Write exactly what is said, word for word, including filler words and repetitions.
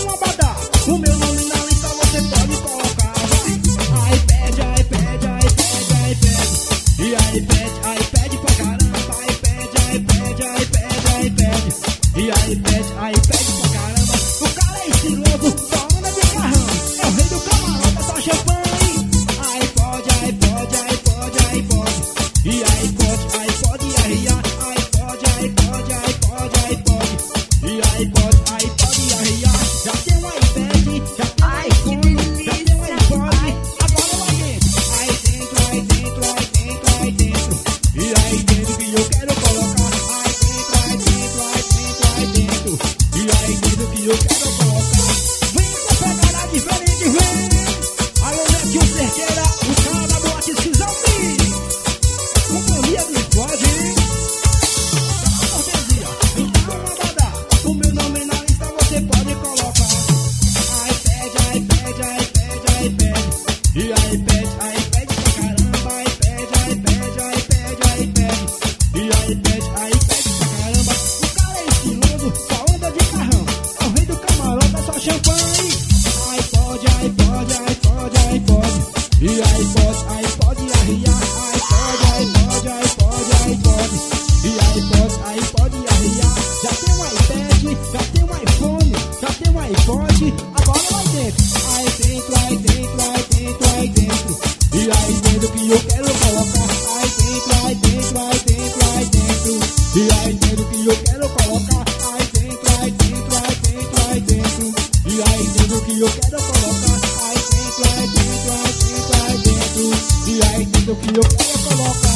um abadá. O meu nome na lista você pode colocar. Vai. iPad, iPad, iPad, iPad. E iPad, iPad pra caramba. iPad, iPad, iPad, iPad. E iPad, iPad pra caramba. O cara é estiloso, só anda de carrão. É o rei do camarão, só champanhe. iPod, iPod, iPod, iPod. E iPod, iPod, R A. iPod, iPod, iPod, iPod. E iPod, iPod, R A. Já tem um iPad, já tem um iPhone, já tem um iPod. Agora lá dentro. Aí dentro, aí dentro, aí dentro, aí dentro. E aí dentro que eu quero colocar. Aí dentro, aí dentro, aí dentro, aí dentro. E aí dentro que eu quero colocar. Vem com pegada diferente, vem. Alô, Netinho Cerqueira, o cara da boate Cisami. Companhia do pode. Cortesia, então abadá. O meu nome na lista você pode colocar. iPad, iPad, iPad, iPad. E iPad, iPad pra caramba. iPad, iPad, iPad, iPad. E iPad, iPad pra caramba. O cara é estiloso, só anda de carrão. É o rei do camarão, tá só champanhe. iPod, iPod, iPod, iPod. E iPod, iPod, R A. iPod, iPod, iPod, iPod. E iPod, iPod, R A. Já tem um iPad, já tem um iPhone, já tem um iPod. Agora vai dentro. Aí dentro, aí dentro, aí dentro, aí dentro. E aí dentro que eu quero colocar. Aí dentro, aí dentro, aí dentro, aí dentro. E aí dentro que eu quero colocar. Aí dentro, aí dentro, aí dentro, aí dentro. E aí dentro que eu quero colocar. Aí dentro, aí dentro, aí dentro, aí dentro. E aí dentro que eu quero colocar.